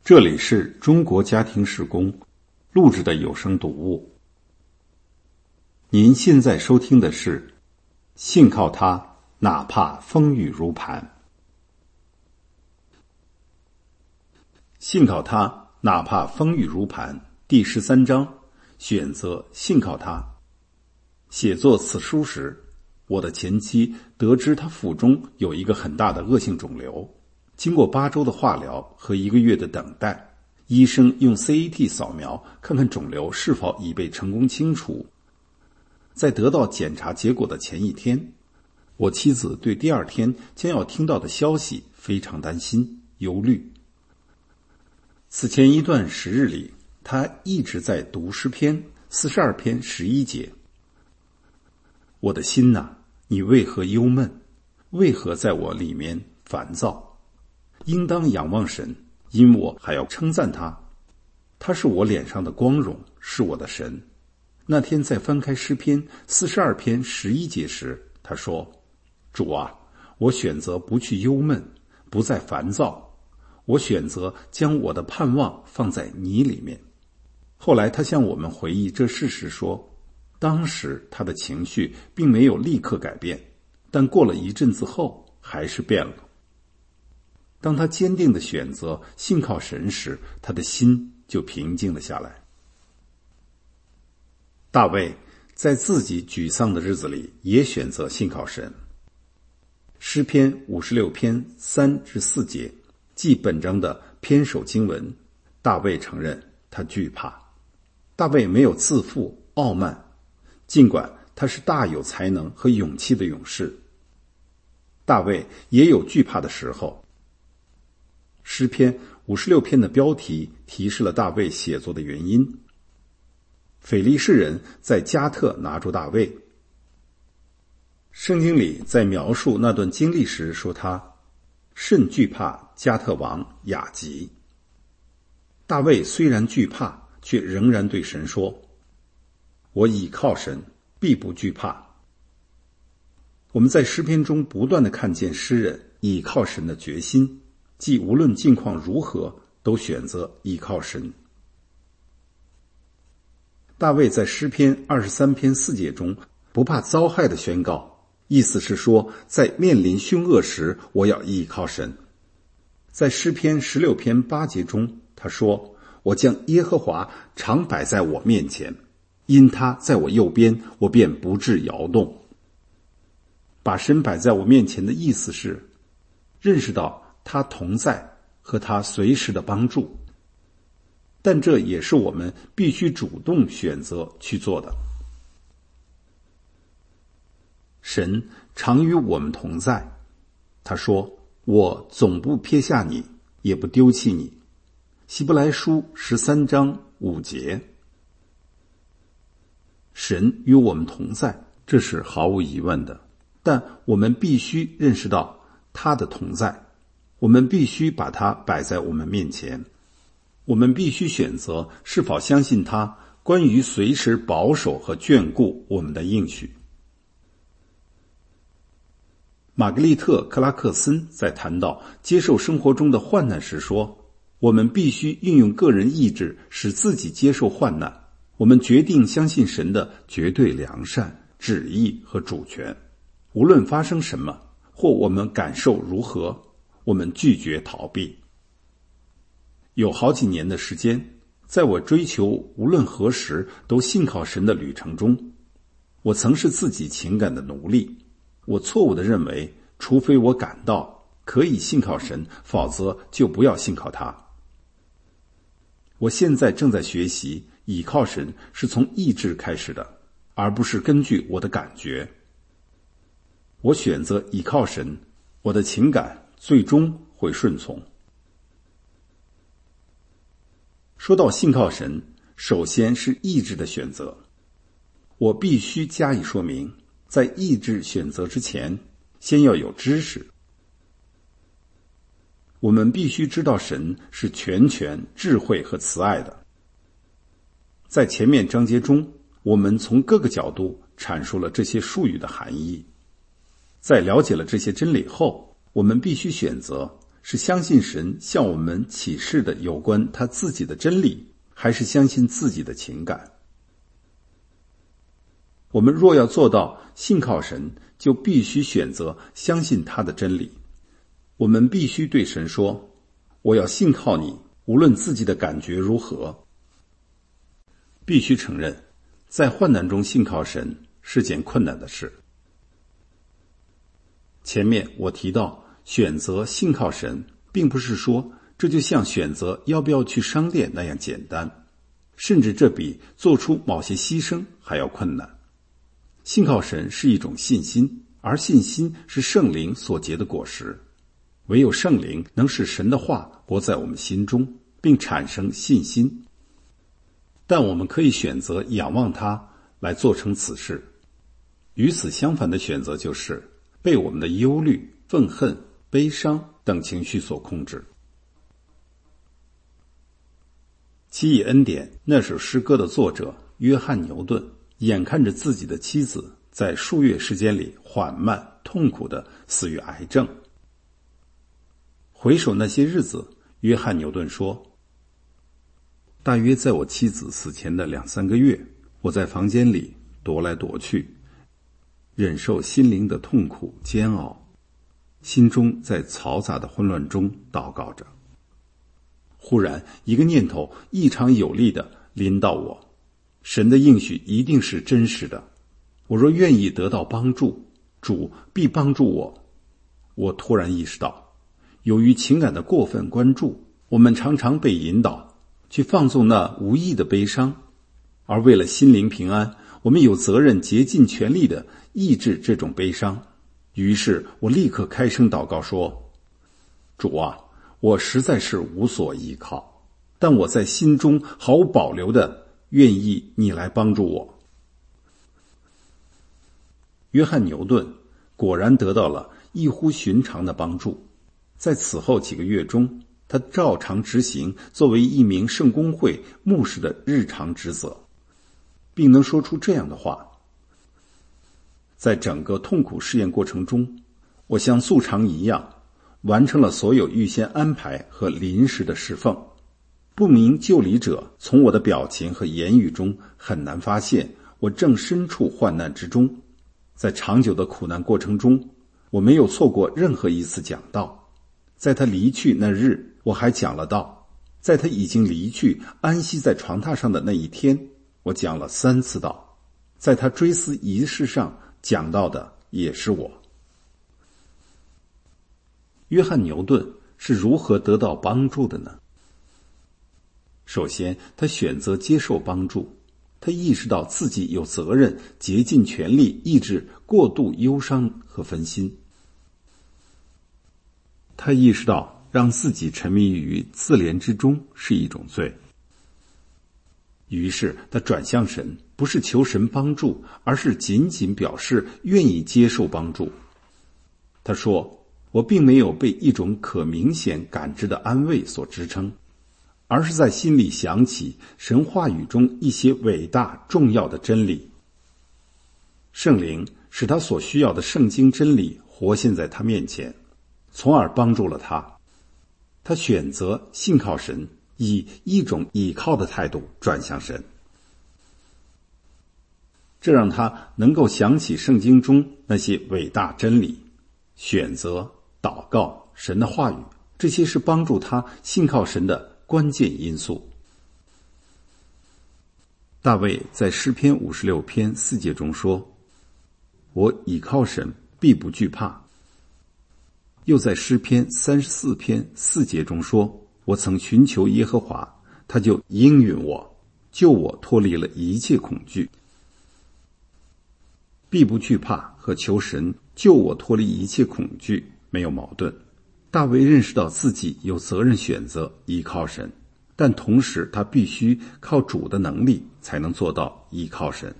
这里是中国家庭事工录制的有声读物。您现在收听的是信靠他，哪怕风雨如磐。信靠他，哪怕风雨如磐，第13章，选择信靠他。写作此书时，我的前妻得知她腹中有一个很大的恶性肿瘤，经过8周的化疗和1个月的等待，医生用 CAT 扫描看看肿瘤是否已被成功清除。在得到检查结果的前一天，我妻子对第2天将要听到的消息非常担心、忧虑。此前一段时日里，她一直在读诗篇42篇11节。我的心哪，你为何忧闷？为何在我里面烦躁？应当仰望神，因我还要称赞他。他是我脸上的光荣，是我的神。那天在翻开诗篇42篇11节时，他说：主啊，我选择不去忧闷，不再烦躁，我选择将我的盼望放在你里面。后来他向我们回忆这事时说，当时他的情绪并没有立刻改变，但过了一阵子后还是变了。当他坚定地选择信靠神时，他的心就平静了下来。大卫在自己沮丧的日子里也选择信靠神。诗篇56篇3至4节，即本章的篇首经文，大卫承认他惧怕。大卫没有自负傲慢，尽管他是大有才能和勇气的勇士。大卫也有惧怕的时候。诗篇56篇的标题提示了大卫写作的原因。腓利士人在加特拿住大卫。圣经里在描述那段经历时说他甚惧怕加特王雅吉。大卫虽然惧怕，却仍然对神说，我倚靠神，必不惧怕。我们在诗篇中不断地看见诗人倚靠神的决心，即无论境况如何，都选择倚靠神。大卫在诗篇23篇4节中不怕遭害的宣告，意思是说，在面临凶恶时，我要倚靠神。在诗篇16篇8节中，他说，我将耶和华常摆在我面前，因他在我右边，我便不致摇动。把神摆在我面前的意思是，认识到他同在和他随时的帮助，但这也是我们必须主动选择去做的。神常与我们同在，他说，我总不撇下你，也不丢弃你。希伯来书13章5节。神与我们同在，这是毫无疑问的，但我们必须认识到他的同在，我们必须把它摆在我们面前，我们必须选择是否相信他关于随时保守和眷顾我们的应许。玛格丽特·克拉克森在谈到接受生活中的患难时说，我们必须运用个人意志使自己接受患难，我们决定相信神的绝对良善、旨意和主权，无论发生什么或我们感受如何，我们拒绝逃避。有好几年的时间，在我追求无论何时都信靠神的旅程中，我曾是自己情感的奴隶。我错误地认为，除非我感到可以信靠神，否则就不要信靠他。我现在正在学习倚靠神是从意志开始的，而不是根据我的感觉。我选择倚靠神，我的情感最终会顺从。说到信靠神，首先是意志的选择。我必须加以说明，在意志选择之前，先要有知识。我们必须知道神是全权、智慧和慈爱的。在前面章节中，我们从各个角度阐述了这些术语的含义。在了解了这些真理后，我们必须选择是相信神向我们启示的有关他自己的真理，还是相信自己的情感？我们若要做到信靠神，就必须选择相信他的真理。我们必须对神说，我要信靠你，无论自己的感觉如何。必须承认，在患难中信靠神是件困难的事。前面我提到，选择信靠神，并不是说这就像选择要不要去商店那样简单，甚至这比做出某些牺牲还要困难。信靠神是一种信心，而信心是圣灵所结的果实。唯有圣灵能使神的话活在我们心中，并产生信心。但我们可以选择仰望他来做成此事。与此相反的选择就是被我们的忧虑、愤恨、悲伤等情绪所控制。奇异恩典那首诗歌的作者约翰牛顿眼看着自己的妻子在数月时间里缓慢痛苦地死于癌症。回首那些日子，约翰牛顿说，大约在我妻子死前的2-3个月，我在房间里踱来踱去，忍受心灵的痛苦煎熬，心中在嘈杂的混乱中祷告着。忽然一个念头异常有力地临到我，神的应许一定是真实的，我若愿意得到帮助，主必帮助我。我突然意识到，由于情感的过分关注，我们常常被引导去放纵那无意的悲伤，而为了心灵平安，我们有责任竭尽全力地抑制这种悲伤。于是我立刻开声祷告说，主啊，我实在是无所依靠，但我在心中毫无保留地愿意你来帮助我。约翰牛顿果然得到了异乎寻常的帮助。在此后几个月中，他照常执行作为一名圣公会牧师的日常职责，并能说出这样的话，在整个痛苦试验过程中，我像素常一样完成了所有预先安排和临时的侍奉。不明就里者从我的表情和言语中很难发现我正身处患难之中。在长久的苦难过程中，我没有错过任何一次讲道。在他离去那日，我还讲了道。在他已经离去安息在床榻上的那一天，我讲了3次道。在他追思仪式上讲到的也是我。约翰牛顿是如何得到帮助的呢？首先，他选择接受帮助。他意识到自己有责任竭尽全力抑制过度忧伤和分心。他意识到让自己沉迷于自怜之中是一种罪。于是他转向神，不是求神帮助，而是仅仅表示愿意接受帮助。他说，我并没有被一种可明显感知的安慰所支撑，而是在心里想起神话语中一些伟大重要的真理。圣灵使他所需要的圣经真理活现在他面前，从而帮助了他。他选择信靠神，以一种倚靠的态度转向神。这让他能够想起圣经中那些伟大真理。选择、祷告、神的话语，这些是帮助他信靠神的关键因素。大卫在诗篇56篇4节中说，我倚靠神，必不惧怕。又在诗篇34篇4节中说，我曾寻求耶和华，他就应允我，救我脱离了一切恐惧。必不惧怕和求神救我脱离一切恐惧没有矛盾。大卫认识到自己有责任选择依靠神，但同时他必须靠主的能力才能做到依靠神。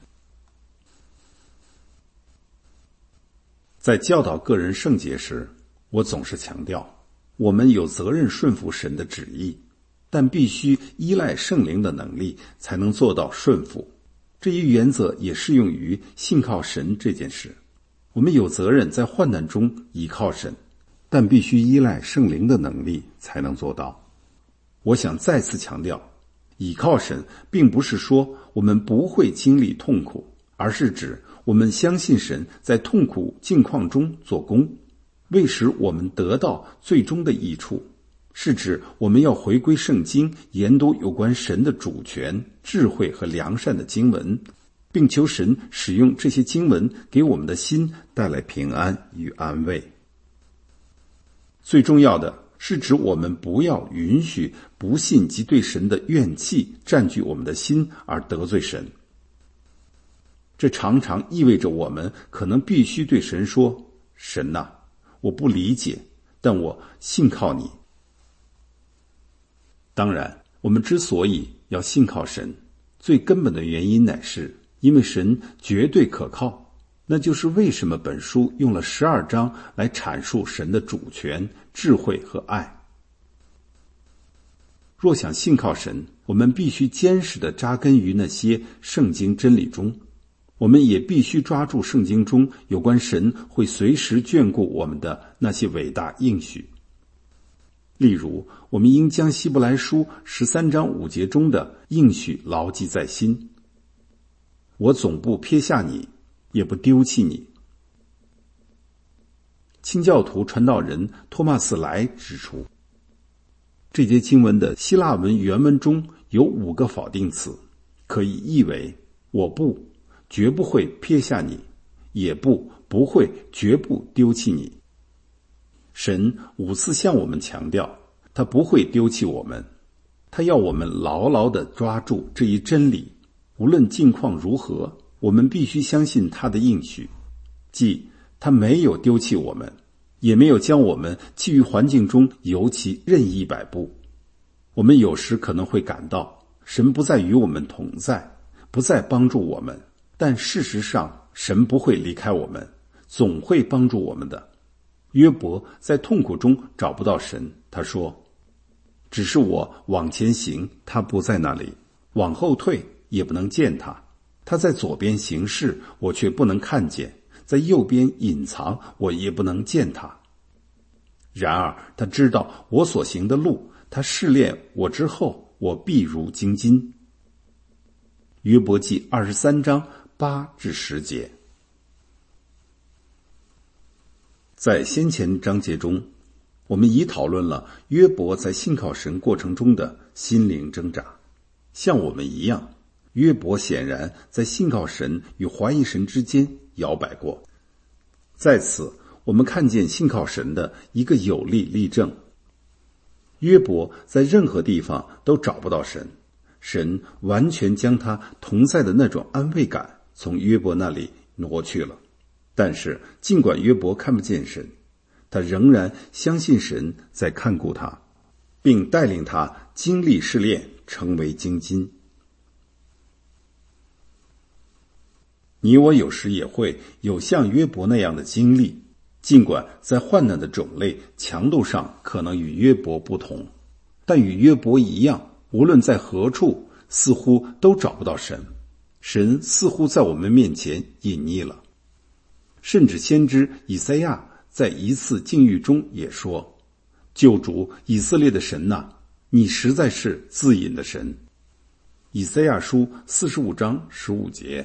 在教导个人圣洁时，我总是强调，我们有责任顺服神的旨意，但必须依赖圣灵的能力才能做到顺服。这一原则也适用于信靠神这件事。我们有责任在患难中依靠神， 但必须依赖圣灵的能力才能做到。我想再次强调，倚靠神并不是说我们不会经历痛苦，而是指我们相信神在痛苦境况中做工，为使我们得到最终的益处，是指我们要回归圣经，研读有关神的主权、智慧和良善的经文，并求神使用这些经文给我们的心带来平安与安慰。最重要的是指我们不要允许不信及对神的怨气占据我们的心而得罪神。这常常意味着我们可能必须对神说，神啊，我不理解，但我信靠你。当然，我们之所以要信靠神，最根本的原因乃是因为神绝对可靠。那就是为什么本书用了12章来阐述神的主权、智慧和爱。若想信靠神，我们必须坚实地扎根于那些圣经真理中，我们也必须抓住圣经中有关神会随时眷顾我们的那些伟大应许。例如，我们应将希伯来书13章5节中的应许牢记在心，我总不撇下你，也不丢弃你。清教徒传道人托马斯莱指出，这节经文的希腊文原文中有5个否定词，可以译为我不，绝不会撇下你，也不会，绝不丢弃你。神5次向我们强调，他不会丢弃我们，他要我们牢牢地抓住这一真理，无论境况如何，我们必须相信他的应许，即他没有丢弃我们，也没有将我们弃于环境中由其任意摆布。我们有时可能会感到神不再与我们同在，不再帮助我们，但事实上神不会离开我们，总会帮助我们的。约伯在痛苦中找不到神，他说，只是我往前行，他不在那里，往后退也不能见他。他在左边行事，我却不能看见；在右边隐藏，我也不能见他。然而他知道我所行的路，他试炼我之后，我必如精金。约伯记23章8至10节。在先前章节中，我们已讨论了约伯在信靠神过程中的心灵挣扎。像我们一样，约伯显然在信靠神与怀疑神之间摇摆过。在此，我们看见信靠神的一个有力例证。约伯在任何地方都找不到神，神完全将他同在的那种安慰感从约伯那里挪去了。但是尽管约伯看不见神，他仍然相信神在看顾他，并带领他经历试炼，成为精金。你我有时也会有像约伯那样的经历，尽管在患难的种类、强度上可能与约伯不同，但与约伯一样，无论在何处，似乎都找不到神。神似乎在我们面前隐匿了。甚至先知以赛亚在一次境遇中也说，救主以色列的神哪，你实在是自隐的神。以赛亚书45章15节。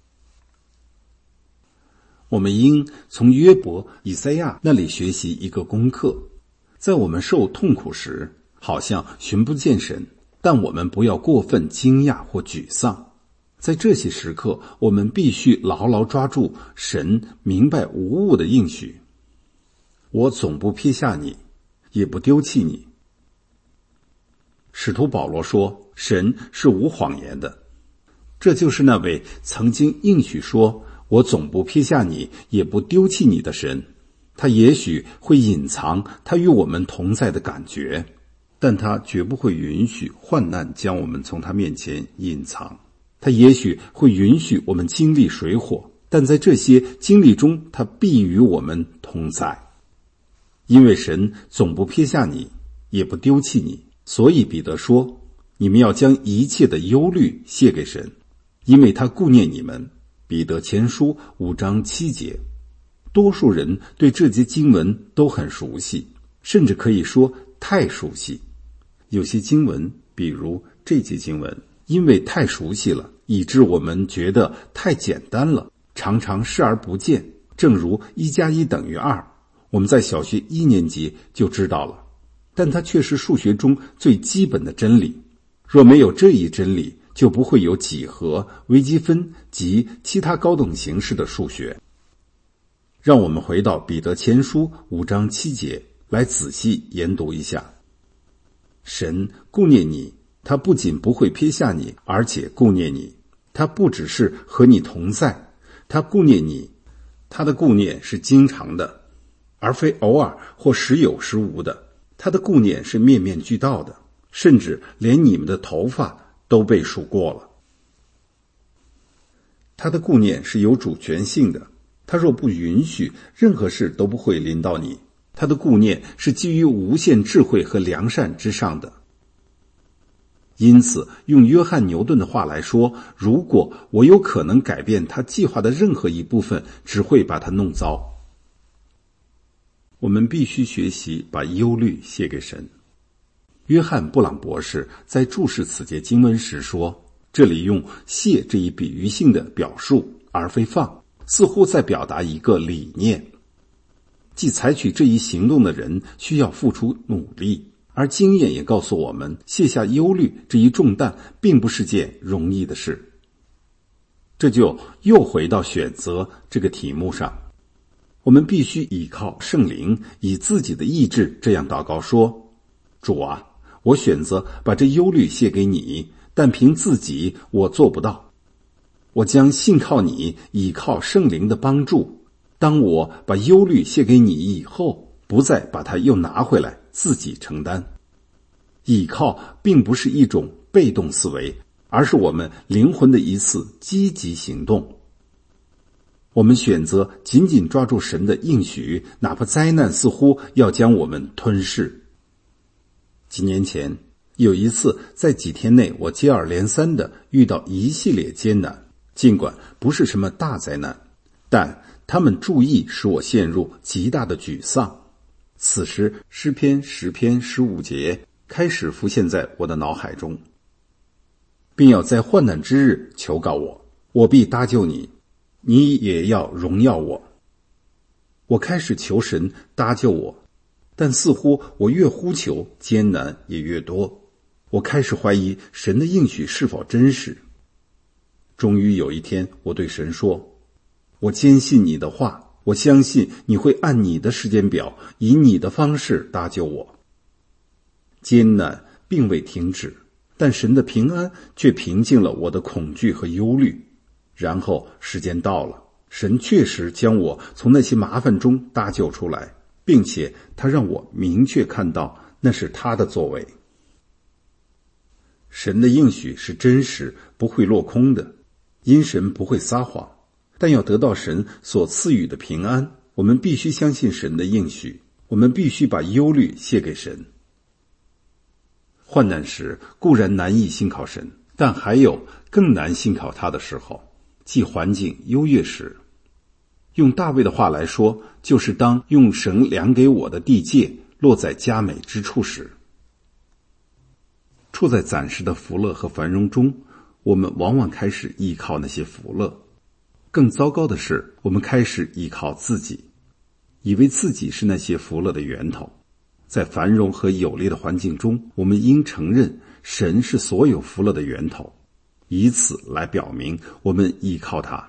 我们应从约伯、以赛亚那里学习一个功课，在我们受痛苦时，好像寻不见神，但我们不要过分惊讶或沮丧。在这些时刻，我们必须牢牢抓住神明白无误的应许，我总不撇下你，也不丢弃你。使徒保罗说，神是无谎言的，这就是那位曾经应许说，我总不撇下你，也不丢弃你的神。他也许会隐藏他与我们同在的感觉，但他绝不会允许患难将我们从他面前隐藏。他也许会允许我们经历水火，但在这些经历中，他必与我们同在。因为神总不撇下你，也不丢弃你，所以彼得说，你们要将一切的忧虑卸给神，因为他顾念你们。彼得前书5章7节。 多数人对这节经文都很熟悉，甚至可以说太熟悉。有些经文，比如这节经文，因为太熟悉了，以致我们觉得太简单了，常常视而不见。正如1+1等于2，我们在小学1年级就知道了，但它却是数学中最基本的真理。若没有这一真理，就不会有几何、微积分及其他高等形式的数学。让我们回到彼得前书5章7节来仔细研读一下。神顾念你，他不仅不会撇下你，而且顾念你。他不只是和你同在，他顾念你，他的顾念是经常的，而非偶尔或时有时无的。他的顾念是面面俱到的，甚至连你们的头发都被数过了。他的顾念是有主权性的，他若不允许，任何事都不会临到你。他的顾念是基于无限智慧和良善之上的。因此，用约翰牛顿的话来说，如果我有可能改变他计划的任何一部分，只会把它弄糟。我们必须学习把忧虑卸给神。约翰布朗博士在注释此节经文时说，这里用卸这一比喻性的表述而非放，似乎在表达一个理念，即采取这一行动的人需要付出努力，而经验也告诉我们，卸下忧虑这一重担并不是件容易的事。这就又回到选择这个题目上，我们必须依靠圣灵，以自己的意志这样祷告说，主啊，我选择把这忧虑卸给你，但凭自己我做不到。我将信靠你，倚靠圣灵的帮助。当我把忧虑卸给你以后，不再把它又拿回来自己承担。倚靠并不是一种被动思维，而是我们灵魂的一次积极行动。我们选择紧紧抓住神的应许，哪怕灾难似乎要将我们吞噬。几年前，有一次在几天内，我接二连三地遇到一系列艰难，尽管不是什么大灾难，但他们注意使我陷入极大的沮丧。此时诗篇10篇15节开始浮现在我的脑海中，并要在患难之日求告我，我必搭救你，你也要荣耀我。我开始求神搭救我，但似乎我越呼求，艰难也越多。我开始怀疑神的应许是否真实。终于有一天，我对神说，我坚信你的话，我相信你会按你的时间表，以你的方式搭救我。艰难并未停止，但神的平安却平静了我的恐惧和忧虑。然后时间到了，神确实将我从那些麻烦中搭救出来，并且他让我明确看到那是他的作为。神的应许是真实，不会落空的，因神不会撒谎。但要得到神所赐予的平安，我们必须相信神的应许，我们必须把忧虑卸给神。患难时固然难以信靠神，但还有更难信靠他的时候，即环境优越时。用大卫的话来说，就是当用神量给我的地界落在佳美之处时。处在暂时的福乐和繁荣中，我们往往开始依靠那些福乐。更糟糕的是，我们开始依靠自己，以为自己是那些福乐的源头。在繁荣和有利的环境中，我们应承认神是所有福乐的源头，以此来表明我们依靠他。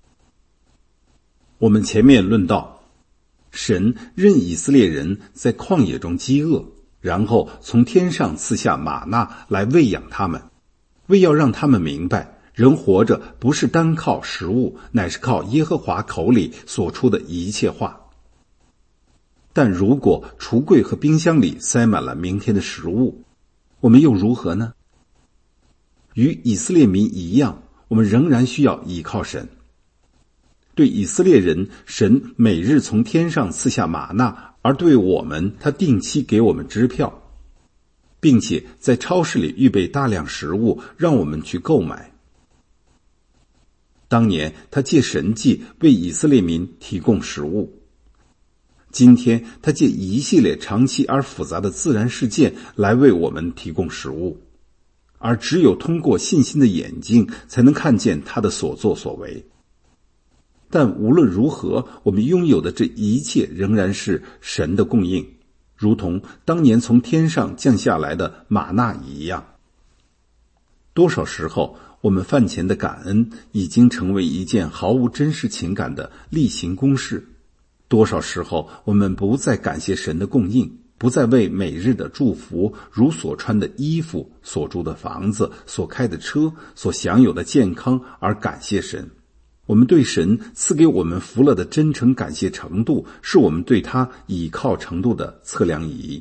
我们前面论到，神任以色列人在旷野中饥饿，然后从天上赐下玛纳来喂养他们，为要让他们明白人活着不是单靠食物，乃是靠耶和华口里所出的一切话。但如果橱柜和冰箱里塞满了明天的食物，我们又如何呢？与以色列民一样，我们仍然需要依靠神。对以色列人，神每日从天上赐下玛纳，而对我们，他定期给我们支票，并且在超市里预备大量食物，让我们去购买。 当年他借神迹为以色列民提供食物，今天他借一系列长期而复杂的自然事件来为我们提供食物，而只有通过信心的眼睛才能看见他的所作所为。但无论如何，我们拥有的这一切仍然是神的供应，如同当年从天上降下来的玛纳一样。多少时候，我们饭前的感恩已经成为一件毫无真实情感的例行公事。多少时候，我们不再感谢神的供应，不再为每日的祝福，如所穿的衣服、所住的房子、所开的车、所享有的健康而感谢神。我们对神赐给我们福乐的真诚感谢程度，是我们对他倚靠程度的测量仪。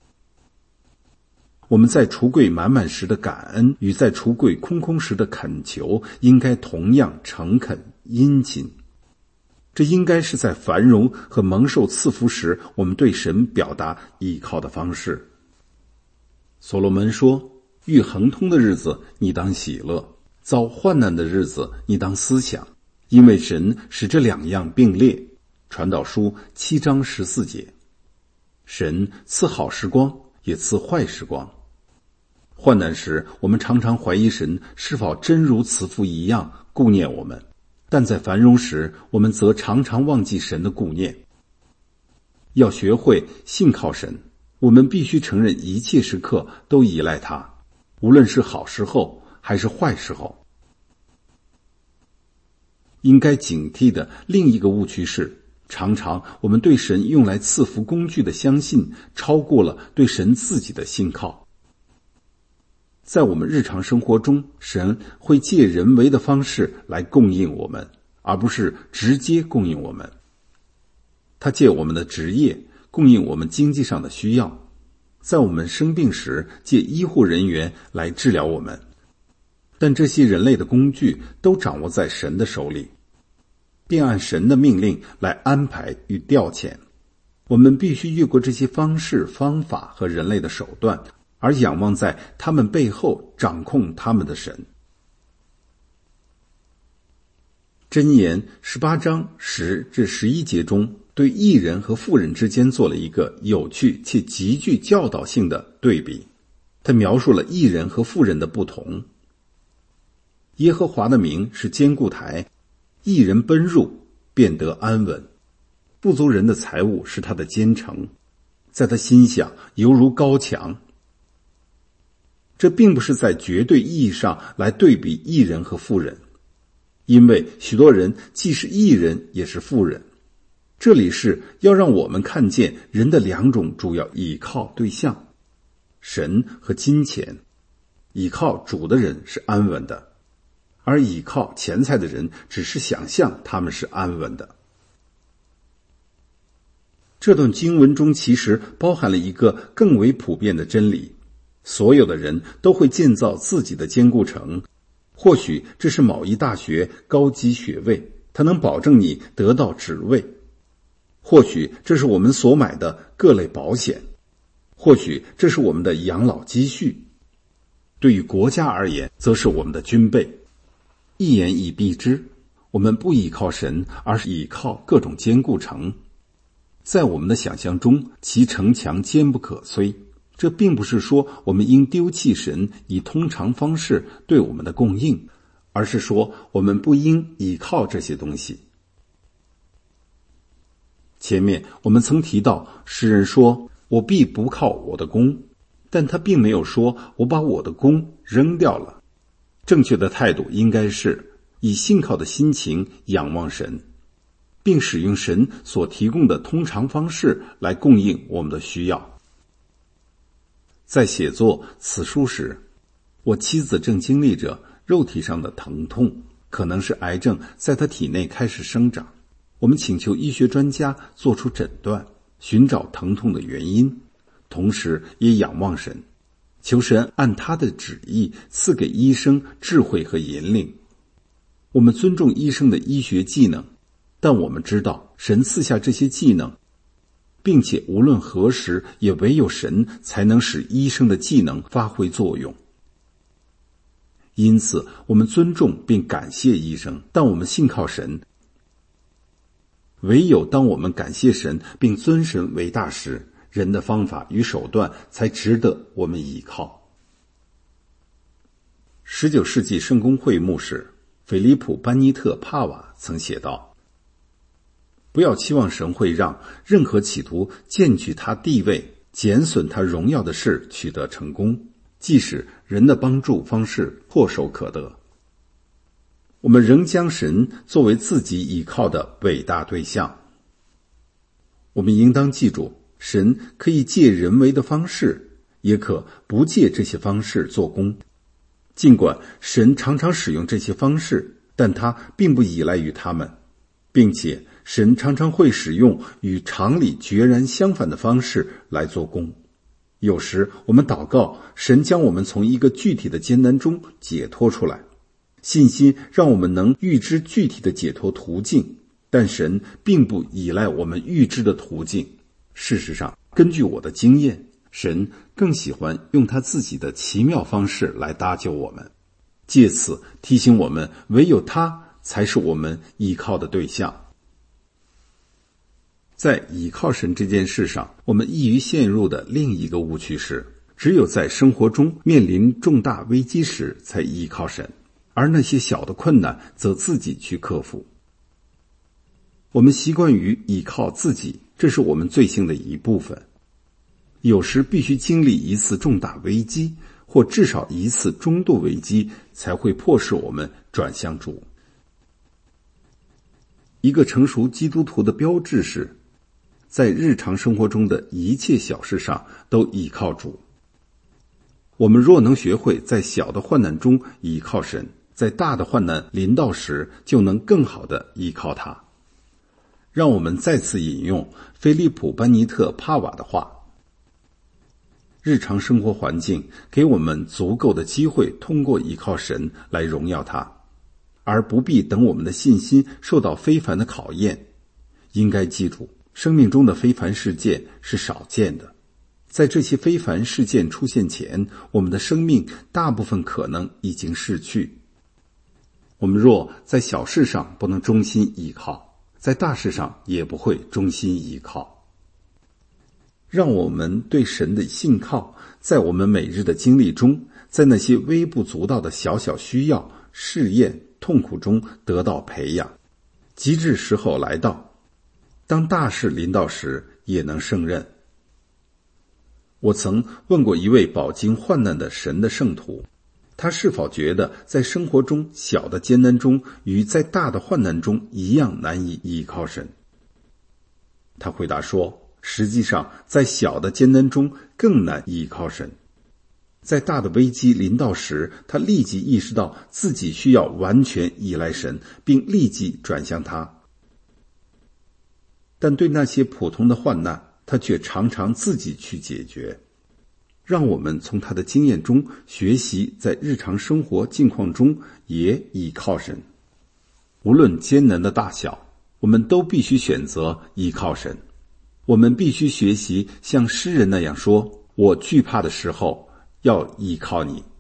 我们在橱柜满满时的感恩与在橱柜空空时的恳求应该同样诚恳殷勤。这应该是在繁荣和蒙受赐福时我们对神表达依靠的方式。所罗门说，遇亨通的日子你当喜乐，遭患难的日子你当思想，因为神使这两样并列。传道书7章14节。神赐好时光，也赐坏时光。患难时，我们常常怀疑神是否真如慈父一样顾念我们，但在繁荣时，我们则常常忘记神的顾念。要学会信靠神，我们必须承认一切时刻都依赖他，无论是好时候还是坏时候。应该警惕的另一个误区是，常常我们对神用来赐福工具的相信超过了对神自己的信靠。在我们日常生活中，神会借人为的方式来供应我们，而不是直接供应我们。他借我们的职业供应我们经济上的需要，在我们生病时借医护人员来治疗我们。但这些人类的工具都掌握在神的手里，并按神的命令来安排与调遣。我们必须越过这些方式、方法和人类的手段，而仰望在他们背后掌控他们的神。箴言18章10至11节中，对义人和妇人之间做了一个有趣且极具教导性的对比。他描述了义人和妇人的不同。耶和华的名是坚固台，义人奔入便得安稳。富足人的财物是他的坚城，在他心想犹如高墙。这并不是在绝对意义上来对比义人和妇人，因为许多人既是义人也是妇人。这里是要让我们看见人的两种主要倚靠对象，神和金钱。倚靠主的人是安稳的，而倚靠钱财的人只是想象他们是安稳的。这段经文中其实包含了一个更为普遍的真理，所有的人都会建造自己的坚固城。或许这是某一大学高级学位，它能保证你得到职位；或许这是我们所买的各类保险；或许这是我们的养老积蓄。对于国家而言，则是我们的军备。一言以蔽之，我们不依靠神，而是依靠各种坚固城。在我们的想象中，其城墙坚不可摧。这并不是说我们应丢弃神以通常方式对我们的供应，而是说我们不应依靠这些东西。前面我们曾提到，诗人说我必不靠我的弓，但他并没有说我把我的弓扔掉了。正确的态度应该是以信靠的心情仰望神，并使用神所提供的通常方式来供应我们的需要。在写作此书时，我妻子正经历着肉体上的疼痛，可能是癌症在她体内开始生长。我们请求医学专家做出诊断，寻找疼痛的原因，同时也仰望神，求神按他的旨意赐给医生智慧和引领。我们尊重医生的医学技能，但我们知道神赐下这些技能，并且无论何时也唯有神才能使医生的技能发挥作用。 因此我们尊重并感谢医生，但我们信靠神。唯有当我们感谢神并尊神为大时，人的方法与手段才值得我们依靠。19世纪圣公会牧师菲利普·班尼特·帕瓦曾写道，不要期望神会让任何企图荐取他地位、减损他荣耀的事取得成功，即使人的帮助方式唾手可得。我们仍将神作为自己依靠的伟大对象。我们应当记住，神可以借人为的方式，也可不借这些方式做工。尽管神常常使用这些方式，但他并不依赖于他们，并且神常常会使用与常理决然相反的方式来做工。有时我们祷告，神将我们从一个具体的艰难中解脱出来，信心让我们能预知具体的解脱途径，但神并不依赖我们预知的途径。事实上，根据我的经验，神更喜欢用他自己的奇妙方式来搭救我们，借此提醒我们，唯有他才是我们依靠的对象。在依靠神这件事上，我们易于陷入的另一个误区是，只有在生活中面临重大危机时才依靠神，而那些小的困难则自己去克服。我们习惯于依靠自己，这是我们罪性的一部分。有时必须经历一次重大危机，或至少一次中度危机，才会迫使我们转向主。一个成熟基督徒的标志是，在日常生活中的一切小事上都依靠主。我们若能学会在小的患难中依靠神，在大的患难临到时就能更好地依靠他。让我们再次引用菲利普·班尼特·帕瓦的话，日常生活环境给我们足够的机会通过依靠神来荣耀他，而不必等我们的信心受到非凡的考验。应该记住，生命中的非凡事件是少见的，在这些非凡事件出现前，我们的生命大部分可能已经逝去。我们若在小事上不能忠心依靠，在大事上也不会忠心依靠。让我们对神的信靠，在我们每日的经历中，在那些微不足道的小小需要、试验、痛苦中得到培养，及至时候来到，当大事临到时，也能胜任。我曾问过一位饱经患难的神的圣徒，他是否觉得在生活中小的艰难中与在大的患难中一样难以依靠神。他回答说，实际上在小的艰难中更难依靠神。在大的危机临到时，他立即意识到自己需要完全依赖神，并立即转向他。但对那些普通的患难，他却常常自己去解决。让我们从他的经验中学习，在日常生活境况中也依靠神。无论艰难的大小，我们都必须选择依靠神。我们必须学习像诗人那样说，我惧怕的时候要依靠你。